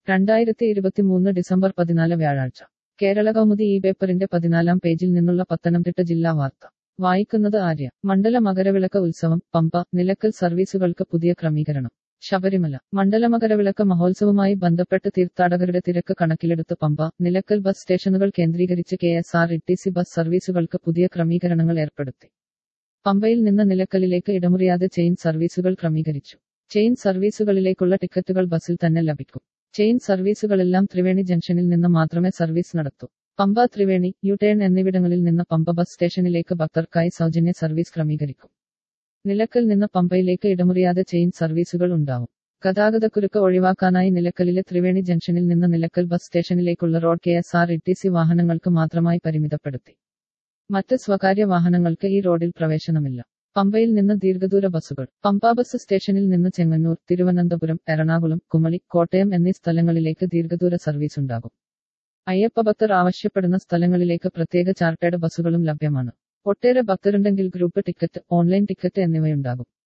2023 December 14 വ്യാഴാഴ്ച കേരളകൗമുദി ഈ പേപ്പറിന്റെ 14-ാം പേജിൽ നിന്നുള്ള പത്തനംതിട്ട ജില്ലാ വാർത്ത വായിക്കുന്നത് ആര്യ. മണ്ഡല മകരവിളക്ക് ഉത്സവം പമ്പ നിലക്കൽ സർവീസുകൾക്ക് പുതിയ ക്രമീകരണം. ശബരിമല മണ്ഡല മകരവിളക്ക് മഹോത്സവവുമായി ബന്ധപ്പെട്ട് തീർത്ഥാടകരുടെ തിരക്ക് കണക്കിലെടുത്ത് പമ്പ നിലക്കൽ ബസ് സ്റ്റേഷനുകൾ കേന്ദ്രീകരിച്ച് KSRTC ബസ് സർവീസുകൾക്ക് പുതിയ ക്രമീകരണങ്ങൾ ഏർപ്പെടുത്തി. പമ്പയിൽ നിന്ന് നിലക്കലിലേക്ക് ഇടമുറിയാതെ ചെയിൻ സർവീസുകൾ ക്രമീകരിച്ചു. ചെയിൻ സർവീസുകളിലേക്കുള്ള ടിക്കറ്റുകൾ ബസിൽ തന്നെ ലഭിക്കും. ചെയിൻ സർവീസുകളെല്ലാം ത്രിവേണി ജംഗ്ഷനിൽ നിന്ന് മാത്രമേ സർവീസ് നടത്തൂ. പമ്പ ത്രിവേണി യു-ടേൺ എന്നിവിടങ്ങളിൽ നിന്ന് പമ്പ ബസ് സ്റ്റേഷനിലേക്ക് ഭക്തർക്കായി സൗജന്യ സർവീസ് ക്രമീകരിക്കും. നിലക്കൽ നിന്ന് പമ്പയിലേക്ക് ഇടമുറിയാതെ ചെയിൻ സർവീസുകൾ ഉണ്ടാവും. ഗതാഗതക്കുരുക്ക് ഒഴിവാക്കാനായി നിലക്കലിലെ ത്രിവേണി ജംഗ്ഷനിൽ നിന്ന് നിലക്കൽ ബസ് സ്റ്റേഷനിലേക്കുള്ള റോഡ് KSRTC വാഹനങ്ങൾക്ക് മാത്രമായി പരിമിതപ്പെടുത്തി. മറ്റ് സ്വകാര്യ വാഹനങ്ങൾക്ക് ഈ റോഡിൽ പ്രവേശനമില്ല. പമ്പയിൽ നിന്ന് ദീർഘദൂര ബസ്സുകൾ. പമ്പ ബസ് സ്റ്റേഷനിൽ നിന്ന് ചെങ്ങന്നൂർ, തിരുവനന്തപുരം, എറണാകുളം, കുമളി, കോട്ടയം എന്നീ സ്ഥലങ്ങളിലേക്ക് ദീർഘദൂര സർവീസ് ഉണ്ടാകും. അയ്യപ്പ ഭക്തർ ആവശ്യപ്പെടുന്ന സ്ഥലങ്ങളിലേക്ക് പ്രത്യേക ചാർട്ടേഡ് ബസ്സുകളും ലഭ്യമാണ്. ഒട്ടേറെ ഭക്തരുണ്ടെങ്കിൽ ഗ്രൂപ്പ് ടിക്കറ്റ്, ഓൺലൈൻ ടിക്കറ്റ് എന്നിവയുണ്ടാകും.